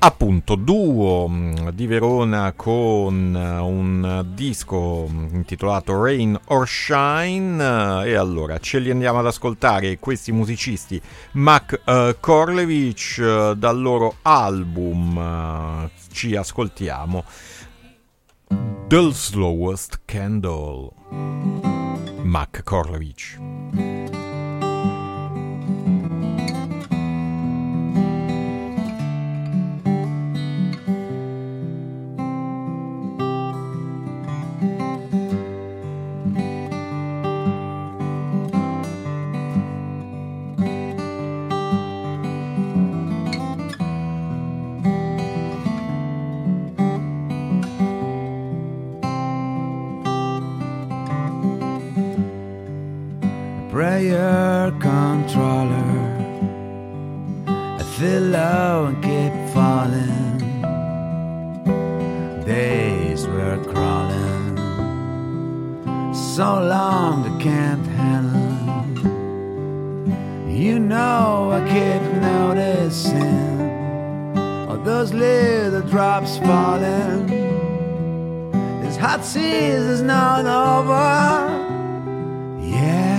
Appunto, duo di Verona con un disco intitolato Rain or Shine, e allora ce li andiamo ad ascoltare questi musicisti. Mac Korlewicz, dal loro album ci ascoltiamo The Slowest Candle. Mac Korlewicz. Prayer controller, I feel low and keep falling. Days were crawling, so long I can't handle. You know I keep noticing all those little drops falling. This hot season is not over. Yeah.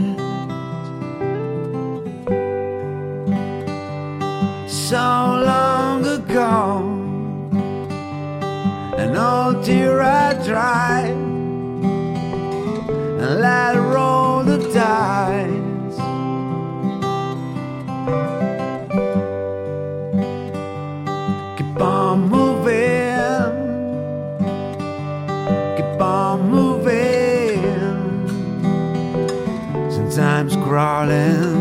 So long ago, an old tear I dried and let roll the dice. Keep on moving, keep on moving. Sometimes crawling.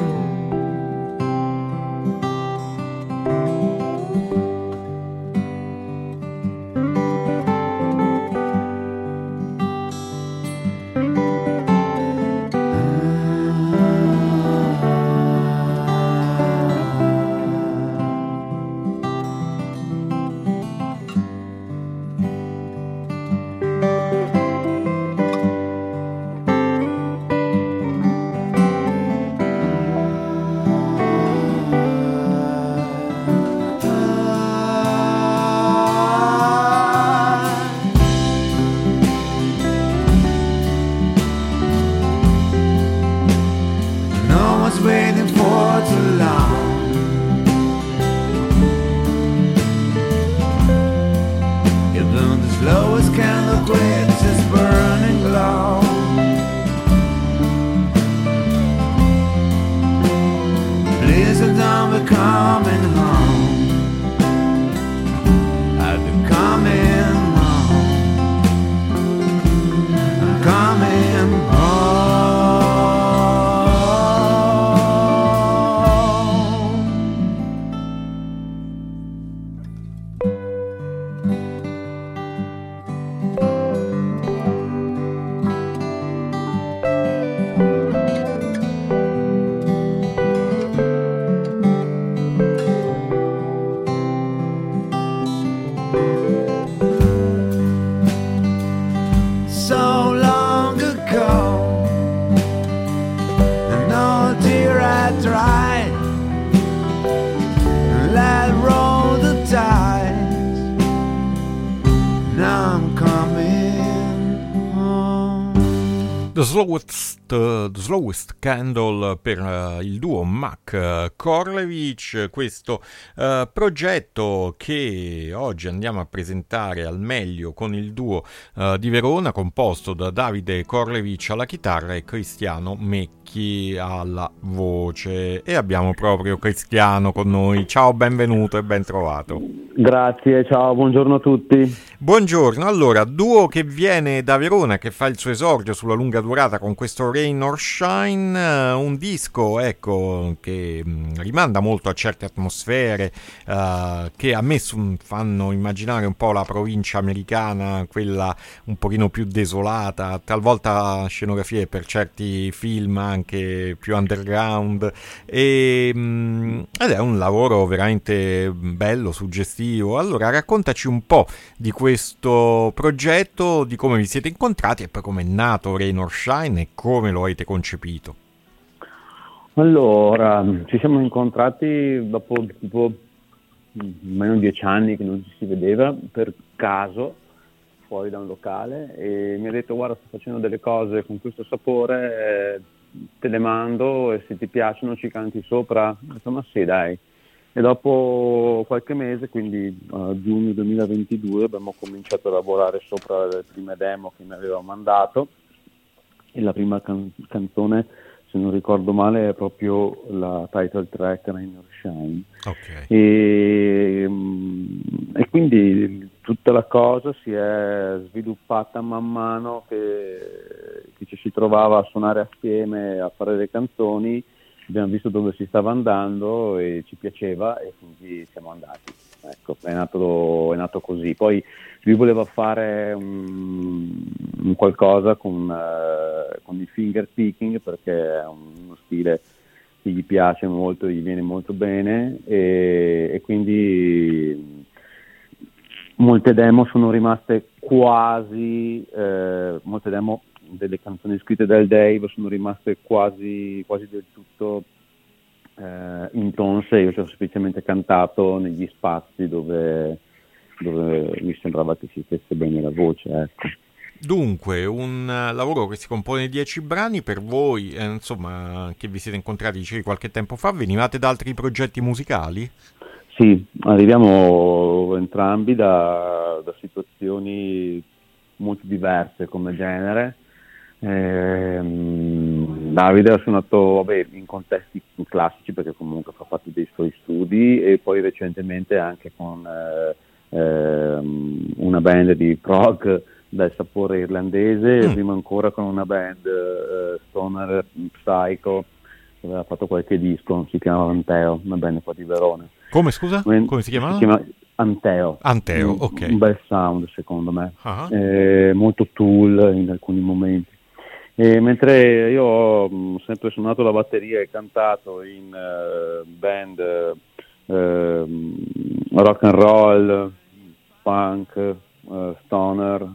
The Slowest Candle per il duo Mac Korlewicz, questo progetto che oggi andiamo a presentare al meglio con il duo di Verona, composto da Davide Korlewicz alla chitarra e Cristiano Mecchi alla voce. E abbiamo proprio Cristiano con noi. Ciao, benvenuto e ben trovato. Grazie, ciao, buongiorno a tutti. Buongiorno, allora, duo che viene da Verona, che fa il suo esordio sulla lunga durata con questo Rain or Shine, un disco, ecco, che rimanda molto a certe atmosfere che a me fanno immaginare un po' la provincia americana, quella un pochino più desolata, talvolta scenografie per certi film anche più underground, ed è un lavoro veramente bello, suggestivo. Allora, raccontaci un po' di questo progetto, di come vi siete incontrati e poi come è nato Rain or Shine e come lo avete concepito. Allora, ci siamo incontrati dopo tipo almeno 10 anni che non ci si vedeva, per caso, fuori da un locale, e mi ha detto: guarda, sto facendo delle cose con questo sapore, te le mando e se ti piacciono ci canti sopra. Ho detto: ma sì, dai. E dopo qualche mese, quindi a giugno 2022, abbiamo cominciato a lavorare sopra le prime demo che mi aveva mandato, e la prima canzone, se non ricordo male, è proprio la title track, Rain or Shine. Ok. E quindi tutta la cosa si è sviluppata man mano che ci si trovava a suonare assieme, a fare le canzoni. Abbiamo visto dove si stava andando e ci piaceva, e quindi siamo andati. Ecco, è nato così. Poi lui voleva fare un qualcosa con il finger picking, perché è uno stile che gli piace molto, gli viene molto bene, e quindi molte demo sono rimaste quasi, molte demo delle canzoni scritte dal Dave sono rimaste quasi del tutto in tones, e io ci ho semplicemente cantato negli spazi dove mi sembrava che si stesse bene la voce, ecco. Dunque, un lavoro che si compone di 10 brani per voi, insomma, che vi siete incontrati, dicevi, qualche tempo fa, venivate da altri progetti musicali? Sì, arriviamo entrambi da situazioni molto diverse come genere. Davide ha suonato, in contesti classici, perché comunque fa parte dei suoi studi, e poi recentemente anche con una band di prog dal sapore irlandese, e prima ancora con una band stoner psycho che aveva fatto qualche disco, si chiama Anteo, una band qua di Verona. Come, scusa? Come si chiamava? Si chiama Anteo. Anteo, ok. Un bel sound, secondo me. Uh-huh. Molto Tool in alcuni momenti. Mentre io ho sempre suonato la batteria e cantato in band rock and roll, punk, stoner,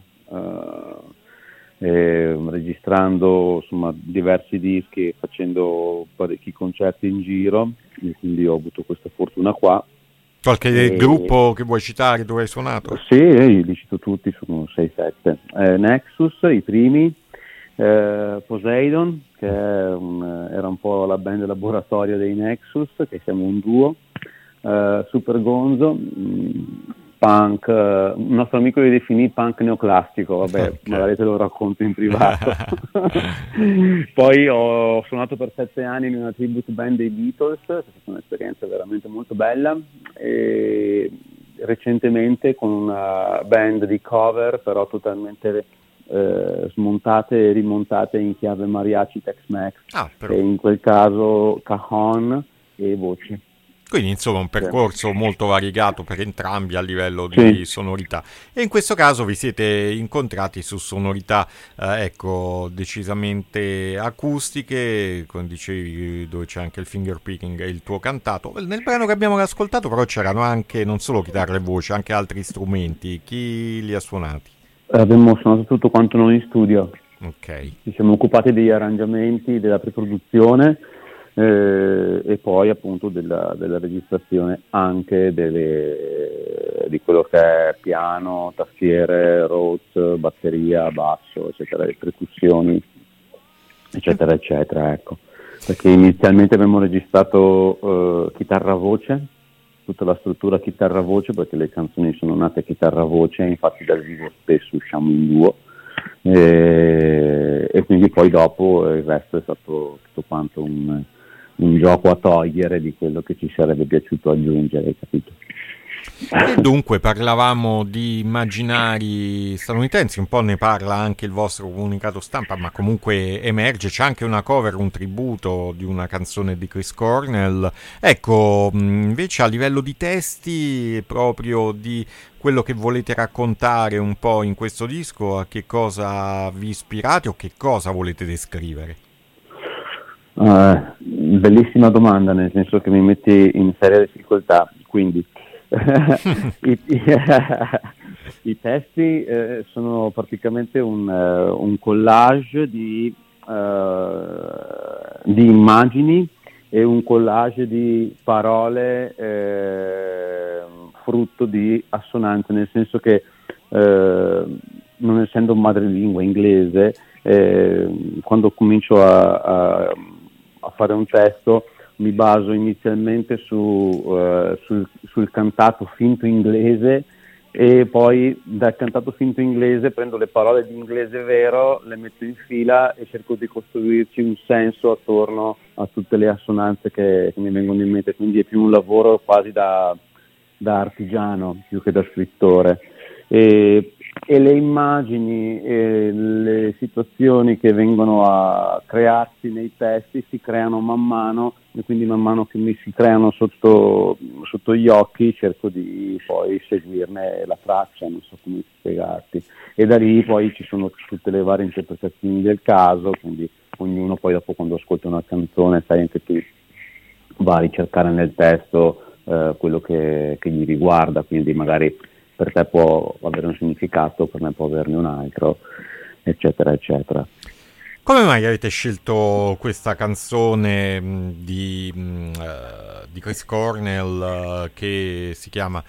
registrando insomma diversi dischi e facendo parecchi concerti in giro, e quindi ho avuto questa fortuna qua. Qualche gruppo che vuoi citare dove hai suonato? Sì, li cito tutti, sono 6-7. Nexus, i primi, Poseidon, che era un po' la band laboratorio dei Nexus, che siamo un duo, Super Gonzo, punk, un nostro amico li definì punk neoclassico, vabbè, okay. Magari te lo racconto in privato. Poi ho suonato per 7 anni in una tribute band dei Beatles, è stata un'esperienza veramente molto bella, e recentemente con una band di cover, però totalmente smontate e rimontate in chiave mariachi Tex-Mex, e in quel caso cajon e voci. Quindi insomma un percorso molto variegato per entrambi a livello di sonorità, e in questo caso vi siete incontrati su sonorità decisamente acustiche, come dicevi, dove c'è anche il finger picking e il tuo cantato. Nel brano che abbiamo ascoltato però c'erano anche non solo chitarre e voci, anche altri strumenti. Chi li ha suonati? Abbiamo suonato tutto quanto noi in studio. Ok. Ci siamo occupati degli arrangiamenti, della preproduzione, e poi appunto della registrazione anche di quello che è piano, tastiere, Rhodes, batteria, basso, eccetera, le percussioni, eccetera, eccetera, ecco. Perché inizialmente abbiamo registrato chitarra-voce, tutta la struttura chitarra-voce, perché le canzoni sono nate chitarra-voce, infatti dal vivo spesso usciamo in duo, e quindi poi dopo il resto è stato tutto quanto un gioco a togliere di quello che ci sarebbe piaciuto aggiungere, capito? E dunque parlavamo di immaginari statunitensi, un po' ne parla anche il vostro comunicato stampa, ma comunque emerge, c'è anche una cover, un tributo di una canzone di Chris Cornell. Ecco, invece a livello di testi, proprio di quello che volete raccontare un po' in questo disco, a che cosa vi ispirate o che cosa volete descrivere? Bellissima domanda, nel senso che mi metti in seria difficoltà, quindi i testi sono praticamente un collage di immagini e un collage di parole frutto di assonanze, nel senso che non essendo madrelingua inglese, quando comincio a fare un testo mi baso inizialmente sul cantato finto inglese, e poi dal cantato finto inglese prendo le parole di inglese vero, le metto in fila e cerco di costruirci un senso attorno a tutte le assonanze che mi vengono in mente, quindi è più un lavoro quasi da artigiano più che da scrittore. E le immagini e le situazioni che vengono a crearsi nei testi si creano man mano, e quindi man mano che mi si creano sotto gli occhi cerco di poi seguirne la traccia, non so come spiegarti, e da lì poi ci sono tutte le varie interpretazioni del caso, quindi ognuno poi dopo quando ascolta una canzone sai anche tu va a ricercare nel testo quello che gli riguarda, quindi magari per te può avere un significato, per me può averne un altro, eccetera, eccetera. Come mai avete scelto questa canzone di Chris Cornell che si chiama...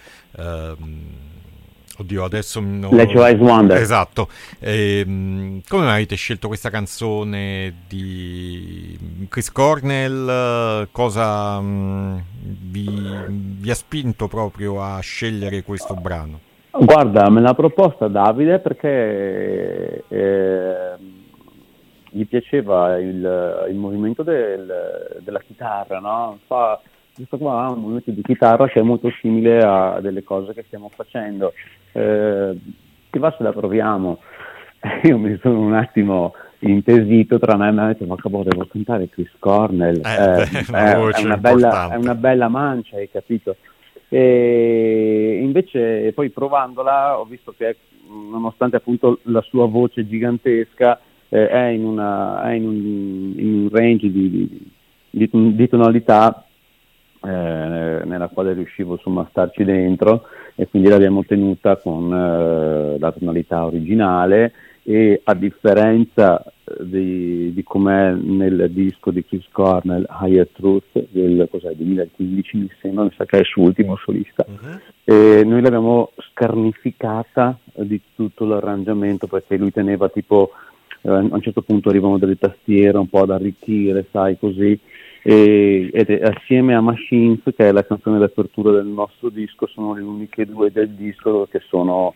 oddio, adesso... Let Your Eyes Wander. Esatto. Come mai avete scelto questa canzone di Chris Cornell? Cosa vi ha spinto proprio a scegliere questo brano? Guarda, me l'ha proposta Davide perché gli piaceva il movimento della chitarra, no? Questo qua ha un movimento di chitarra che è molto simile a delle cose che stiamo facendo. Ti va se la proviamo? Io mi sono un attimo intesito tra me e mi ha detto: ma cavolo, devo cantare Chris Cornell, è una bella mancia, hai capito? E invece poi provandola ho visto che nonostante appunto la sua voce gigantesca è in un range di tonalità nella quale riuscivo insomma a starci dentro, e quindi l'abbiamo tenuta con la tonalità originale, e a differenza di com'è nel disco di Chris Cornell Higher Truth del 2015 mi sembra, mi sa che è il suo ultimo solista, e noi l'abbiamo scarnificata di tutto l'arrangiamento, perché lui teneva tipo a un certo punto arrivano delle tastiere un po' ad arricchire, sai, così, ed assieme a Machines, che è la canzone d'apertura del nostro disco, sono le uniche due del disco che sono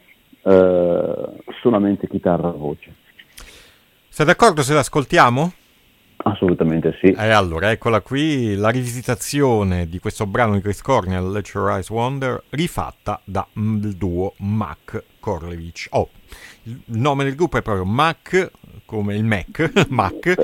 solamente chitarra e voce. Sei d'accordo se l'ascoltiamo? Assolutamente sì. E allora eccola qui la rivisitazione di questo brano di Chris Cornell, Let Your Eyes Wander, rifatta dal duo Mac Korlewicz. Il nome del gruppo è proprio Mac, come il Mac, Mac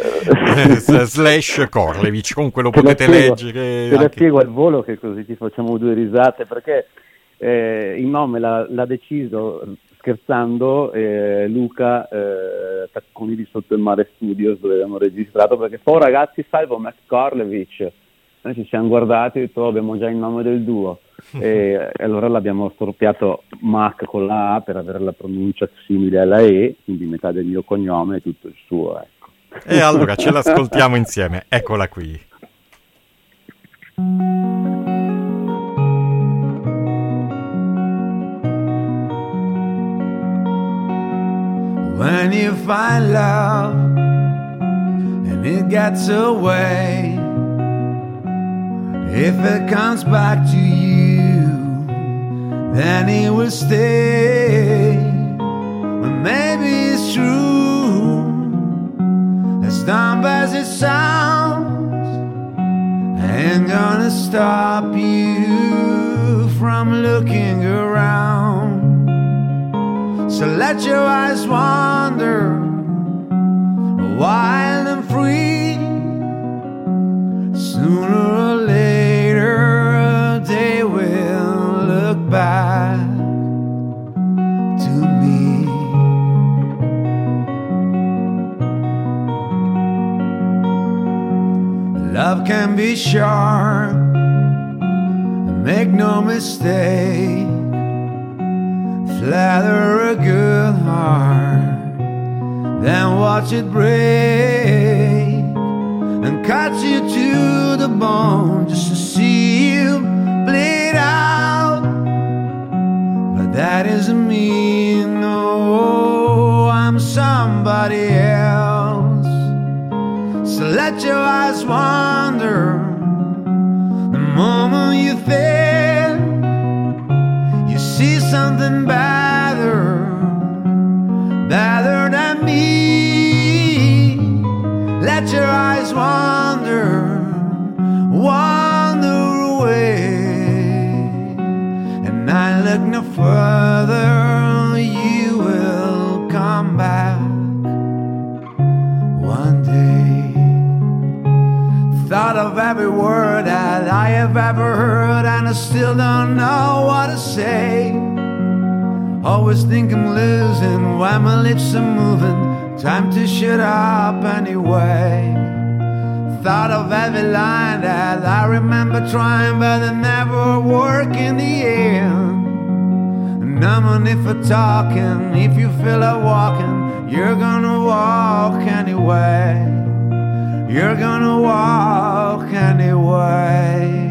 / Korlewicz. Comunque lo potete leggere. Te la spiego al volo, che così ti facciamo due risate, perché il nome l'ha deciso scherzando Luca Tacconi di Sotto il Mare Studios, dove abbiamo registrato, perché poi ragazzi salvo Mac Korlewicz, noi ci siamo guardati e detto abbiamo già il nome del duo e allora l'abbiamo storpiato Mac con la A per avere la pronuncia simile alla E, quindi metà del mio cognome e tutto il suo, ecco. E allora ce l'ascoltiamo insieme, eccola qui. When you find love and it gets away, if it comes back to you, then it will stay. And maybe it's true, as dumb as it sounds, I ain't gonna stop you from looking around. So let your eyes wander, wild and free. Sooner or later they will look back to me. Love can be sharp, make no mistake. Flatter a good heart, then watch it break and cut you to the bone just to see you bleed out. isn't me, no, I'm somebody else. So let your eyes wander the moment you think you see something better than me. Let your eyes wander away, and I look no further, you will come back one day. Thought of every word that I have ever heard, and I still don't know what to say. Always think I'm losing when my lips are moving. Time to shut up anyway. Thought of every line that I remember trying, but they never work in the end. And I'm on it for talking. If you feel like walking, you're gonna walk anyway. You're gonna walk anyway.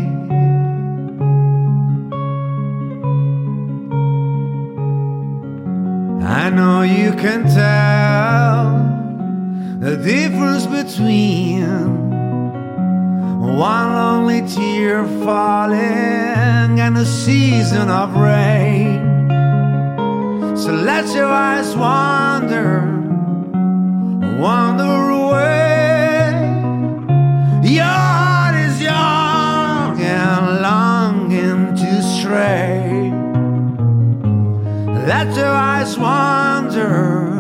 I know you can tell the difference between one lonely tear falling and a season of rain. So let your eyes wander away. Your heart is young and longing to stray. Let your eyes wander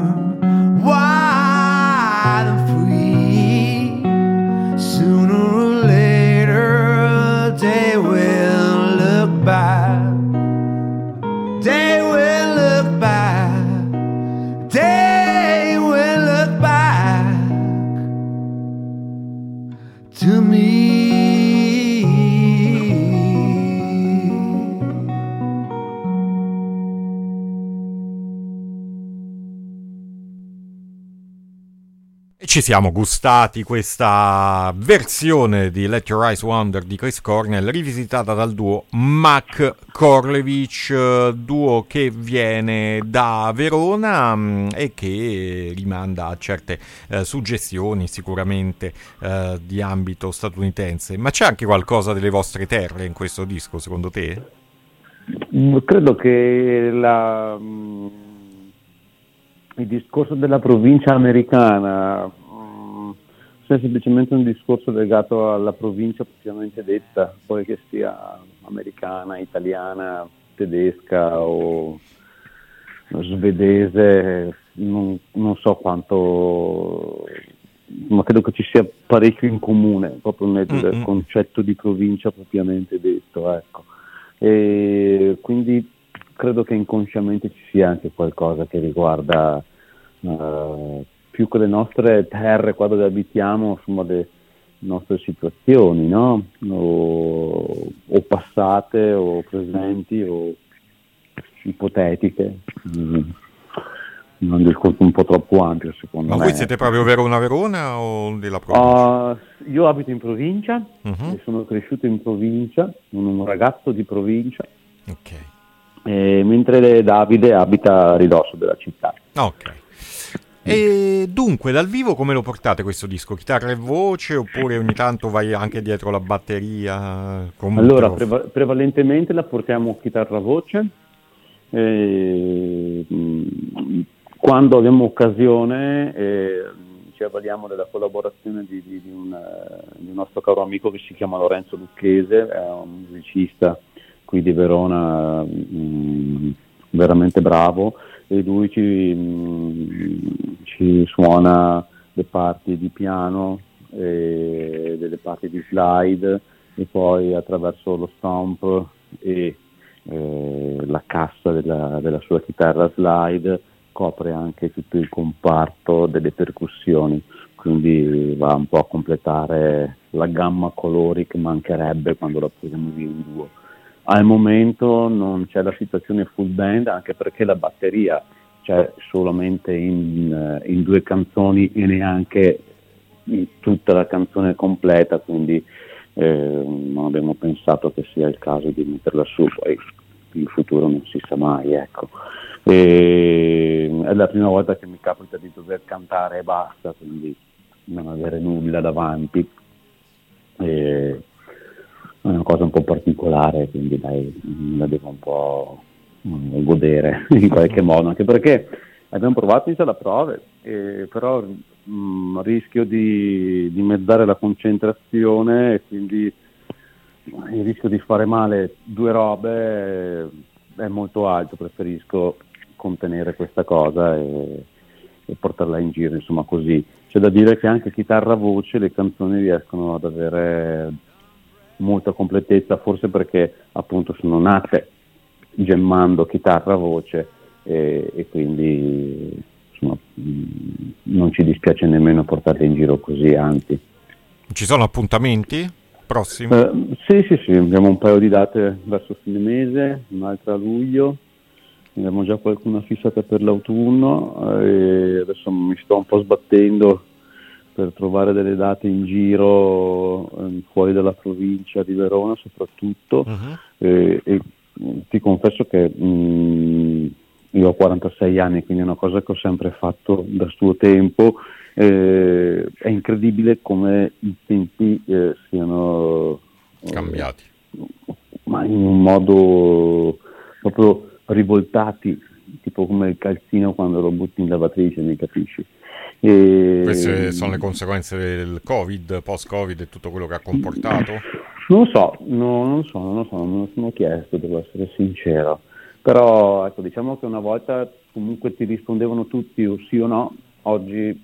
wide and free. Sooner or later they will look back. They will look back. They will look back to me. Ci siamo gustati questa versione di Let Your Eyes Wander di Chris Cornell, rivisitata dal duo Mac Korlewicz, duo che viene da Verona e che rimanda a certe suggestioni sicuramente di ambito statunitense. Ma c'è anche qualcosa delle vostre terre in questo disco, secondo te? Credo che il discorso della provincia americana sia semplicemente un discorso legato alla provincia propriamente detta, poi che sia americana, italiana, tedesca o svedese, non so quanto, ma credo che ci sia parecchio in comune proprio nel concetto di provincia propriamente detto, ecco. E quindi credo che inconsciamente ci sia anche qualcosa che riguarda più che le nostre terre qua dove abitiamo, insomma, le nostre situazioni, no? O passate o presenti o ipotetiche. Un discorso un po' troppo ampio, secondo me. Ma voi siete proprio Verona o della provincia? Io abito in provincia e sono cresciuto in provincia, sono un ragazzo di provincia. Ok. Mentre Davide abita a ridosso della città. Ok. E dunque, dal vivo come lo portate questo disco? Chitarra e voce oppure ogni tanto vai anche dietro la batteria? Allora, prevalentemente la portiamo chitarra-voce. Quando abbiamo occasione ci avvaliamo della collaborazione di un nostro caro amico che si chiama Lorenzo Lucchese, è un musicista qui di Verona, veramente bravo, e lui ci suona le parti di piano e delle parti di slide, e poi attraverso lo stomp e la cassa della sua chitarra slide copre anche tutto il comparto delle percussioni, quindi va un po' a completare la gamma colori che mancherebbe quando la posiamo via in duo. Al momento non c'è la situazione full band, anche perché la batteria c'è solamente in 2 canzoni e neanche in tutta la canzone completa, quindi non abbiamo pensato che sia il caso di metterla su, poi in futuro non si sa mai, ecco. e è la prima volta che mi capita di dover cantare e basta, quindi non avere nulla davanti, e è una cosa un po' particolare, quindi dai, la devo un po' godere in qualche modo, anche perché abbiamo provato in sala prove, però rischio di dimezzare la concentrazione e quindi il rischio di fare male due robe è molto alto. Preferisco contenere questa cosa e portarla in giro, insomma, così. C'è da dire che anche chitarra voce le canzoni riescono ad avere molta completezza, forse perché appunto sono nate gemmando chitarra voce e quindi insomma, non ci dispiace nemmeno portarle in giro così, anzi. Ci sono appuntamenti prossimi? Sì, abbiamo un paio di date verso fine mese, un'altra a luglio, abbiamo già qualcuna fissata per l'autunno e adesso mi sto un po' sbattendo per trovare delle date in giro fuori dalla provincia di Verona soprattutto. E ti confesso che io ho 46 anni, quindi è una cosa che ho sempre fatto da suo tempo. È incredibile come i tempi siano cambiati, ma in un modo proprio rivoltati, tipo come il calzino quando lo butti in lavatrice, mi capisci? Queste sono le conseguenze del Covid, post-Covid e tutto quello che ha comportato? Non lo so, non me lo sono chiesto, devo essere sincero. Però ecco, diciamo che una volta comunque ti rispondevano tutti o sì o no, oggi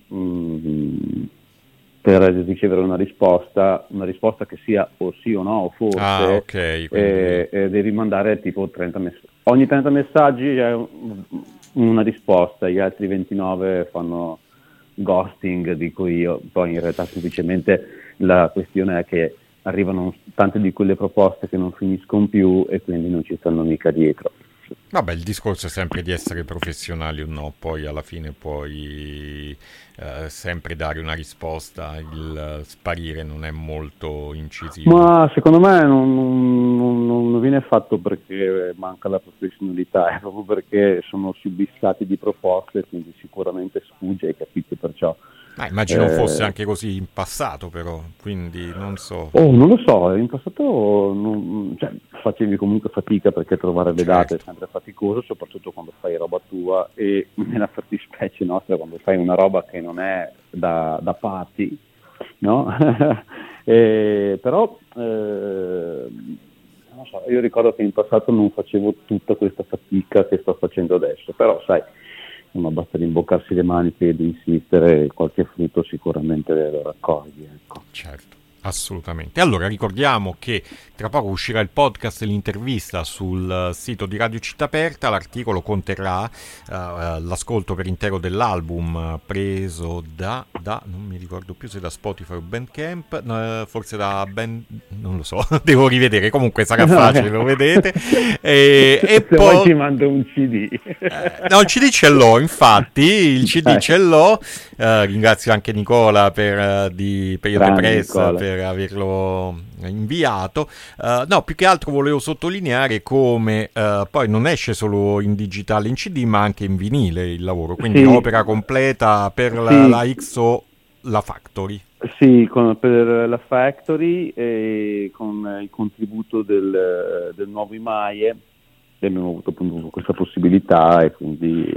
per ricevere una risposta che sia o sì o no o forse, okay, devi mandare tipo 30 messaggi. Ogni 30 messaggi è una risposta, gli altri 29 fanno ghosting, dico io. Poi in realtà semplicemente la questione è che arrivano tante di quelle proposte che non finiscono più e quindi non ci stanno mica dietro. Vabbè, il discorso è sempre di essere professionali o no, poi alla fine puoi sempre dare una risposta, il sparire non è molto incisivo. Ma secondo me non viene fatto perché manca la professionalità, è proprio perché sono subissati di proposte, quindi sicuramente sfugge, hai capito, perciò. Immagino fosse anche così in passato, però, quindi non so. Non lo so, in passato facevi comunque fatica perché trovare le date è sempre faticoso, soprattutto quando fai roba tua e nella fattispecie nostra quando fai una roba che non è da party, no? Però non so, io ricordo che in passato non facevo tutta questa fatica che sto facendo adesso, però sai, basta rimboccarsi le maniche ed insistere e qualche frutto sicuramente lo raccogli, ecco. Certo, assolutamente. Allora ricordiamo che tra poco uscirà il podcast e l'intervista sul sito di Radio Città Aperta. L'articolo conterrà l'ascolto per intero dell'album preso da non mi ricordo più se da Spotify o Bandcamp, forse da non lo so, devo rivedere, comunque sarà facile, lo vedete. E poi ti mando un CD. No, il CD ce l'ho, infatti, il CD ce l'ho. Ringrazio anche Nicola per Periodo Press per averlo inviato. No, più che altro volevo sottolineare come poi non esce solo in digitale, in CD, ma anche in vinile il lavoro, quindi opera completa per la XO, la Factory. Sì, per la Factory e con il contributo del nuovo Imaie abbiamo avuto appunto questa possibilità e quindi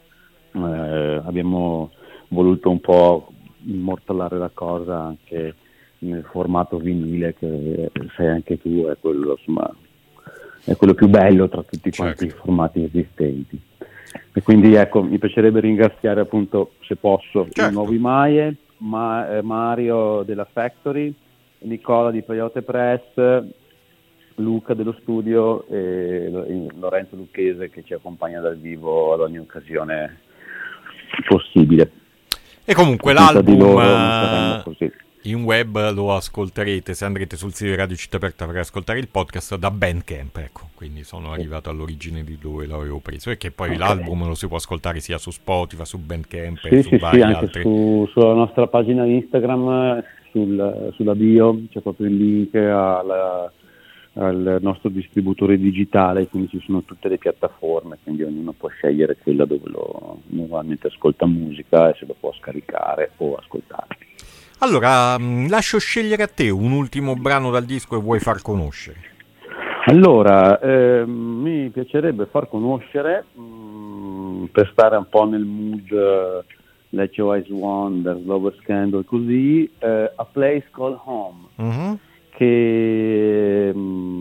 abbiamo voluto un po' immortalare la cosa anche nel formato vinile, che sai anche tu è quello, insomma, è quello più bello tra tutti quanti i formati esistenti. E quindi ecco, mi piacerebbe ringraziare appunto, se posso, il nuovo Imaie, Mario della Factory, Nicola di Peyote Press, Luca dello studio e Lorenzo Lucchese che ci accompagna dal vivo ad ogni occasione possibile. E comunque l'album in web lo ascolterete se andrete sul sito di Radio Città Aperta per ascoltare il podcast da Bandcamp, ecco, quindi sono arrivato all'origine di dove l'avevo preso, e che poi l'album lo si può ascoltare sia su Spotify, su Bandcamp e su vari altri. Sulla nostra pagina Instagram, sulla bio c'è proprio il link al nostro distributore digitale, quindi ci sono tutte le piattaforme, quindi ognuno può scegliere quella dove normalmente ascolta musica e se lo può scaricare o ascoltare. Allora, lascio scegliere a te un ultimo brano dal disco che vuoi far conoscere. Allora, mi piacerebbe far conoscere, per stare un po' nel mood Let Your Eyes Wander, Lover's Candle, così, A Place Called Home, Mm-hmm. che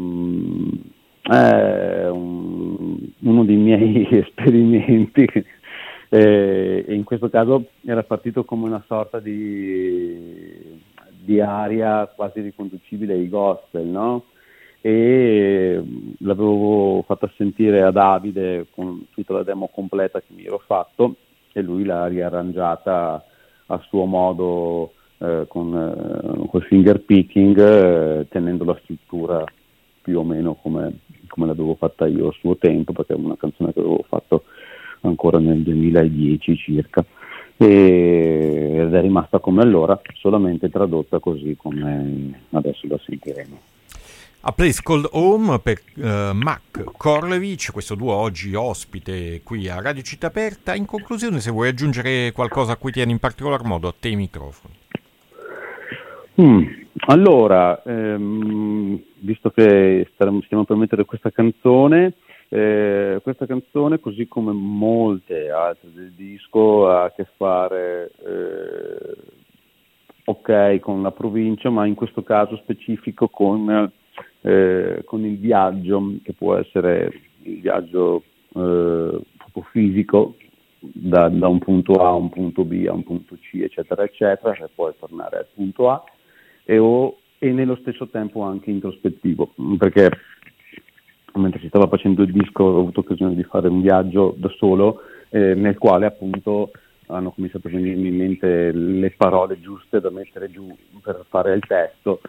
è uno dei miei esperimenti, e in questo caso era partito come una sorta di aria quasi riconducibile ai gospel, no? E l'avevo fatta sentire a Davide con tutta la demo completa che mi ero fatto, e lui l'ha riarrangiata a suo modo, col finger picking, tenendo la struttura più o meno come l'avevo fatta io a suo tempo, perché è una canzone che avevo fatto ancora nel 2010 circa, ed è rimasta come allora, solamente tradotta così come adesso la sentiremo. A Place Called Home per Mac Korlewicz, questo duo oggi ospite qui a Radio Città Aperta. In conclusione, se vuoi aggiungere qualcosa a cui tieni in particolar modo, a te i microfoni. Allora, visto che stiamo per mettere questa canzone, così come molte altre del disco, ha a che fare con la provincia, ma in questo caso specifico con il viaggio, che può essere il viaggio proprio fisico da un punto A a un punto B a un punto C, eccetera eccetera, per poi tornare al punto A, e nello stesso tempo anche introspettivo, perché mentre si stava facendo il disco ho avuto occasione di fare un viaggio da solo, nel quale appunto hanno cominciato a venirmi in mente le parole giuste da mettere giù per fare il testo,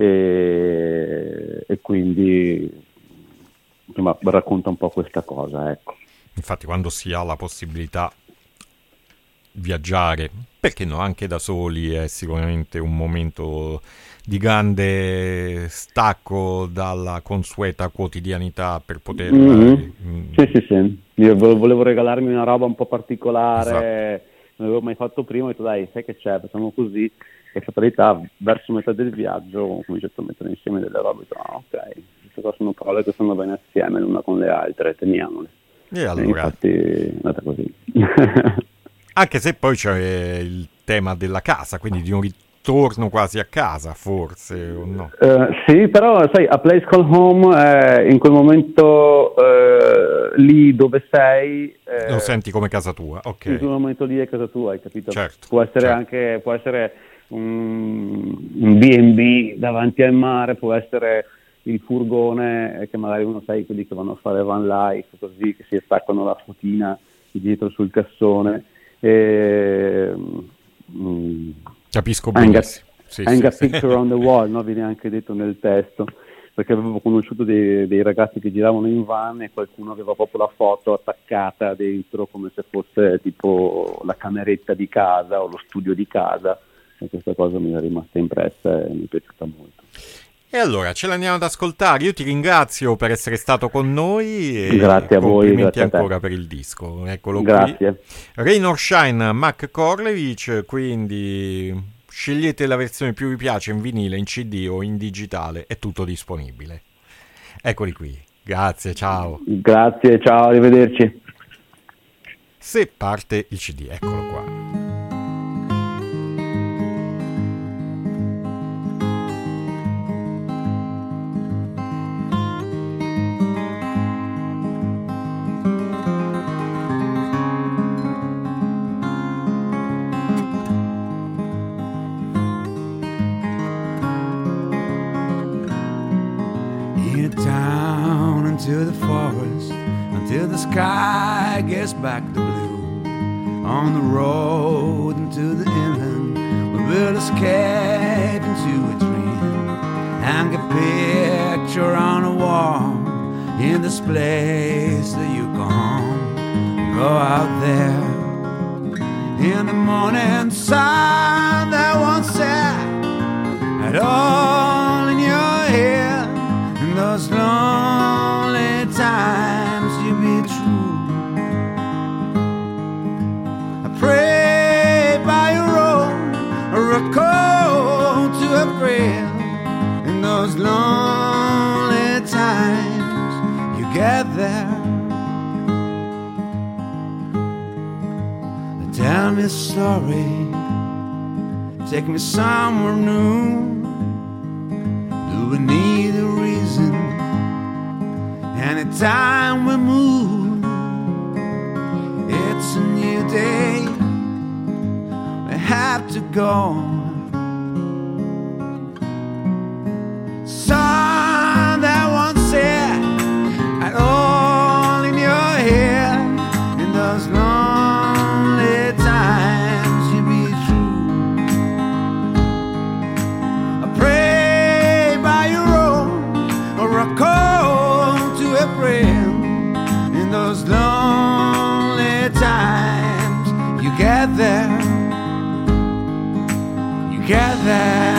e quindi insomma racconta un po' questa cosa, ecco. Infatti, quando si ha la possibilità di viaggiare, perché no, anche da soli, è sicuramente un momento di grande stacco dalla consueta quotidianità per poter... Sì. Io volevo regalarmi una roba un po' particolare, esatto. Non avevo mai fatto prima, ho detto dai, sai che c'è, facciamo così, e fatalità, verso metà del viaggio ho cominciato a mettere insieme delle robe, ho detto ok, queste cose sono parole che stanno bene assieme l'una con le altre, teniamole. E allora... infatti è andata così. Anche se poi c'è il tema della casa, quindi di un ritorno quasi a casa, forse, o no? Sì, però sai, A Place Called Home, in quel momento lì dove sei... lo senti come casa tua, ok. In quel momento lì è casa tua, hai capito? Certo, può essere anche, può essere un B&B davanti al mare, può essere il furgone, che magari uno, sai, quelli che vanno a fare van life, così, che si attaccano la fotina dietro sul cassone. Capisco benissimo. Hang a picture on the wall, no? Viene anche detto nel testo, perché avevo conosciuto dei ragazzi che giravano in van e qualcuno aveva proprio la foto attaccata dentro come se fosse tipo la cameretta di casa o lo studio di casa, e questa cosa mi è rimasta impressa e mi è piaciuta molto. E allora ce l'andiamo ad ascoltare. Io ti ringrazio per essere stato con noi e grazie a voi, complimenti grazie ancora per il disco. Eccolo grazie. Qui. Rain or Shine, Mac Korlewicz, quindi scegliete la versione più vi piace in vinile, in CD o in digitale, è tutto disponibile. Eccoli qui. Grazie, ciao. Grazie, ciao, arrivederci. Se parte il CD, eccolo qua. Into the forest until the sky gets back to blue. On the road into the inland, we will escape into a dream. Hang a picture on a wall in this place that you call home. Go out there in the morning sun that won't set at all in your head. true. I pray by a road or a call to a friend. In those lonely times you get there. Tell me a story, take me somewhere new. Do we need a reason? Anytime we move, it's a new day. We have to go. Sun that once set at all in your hair. In those lonely times you be true. I pray by your road or a call to a friend. In those lonely times you get there. You get there.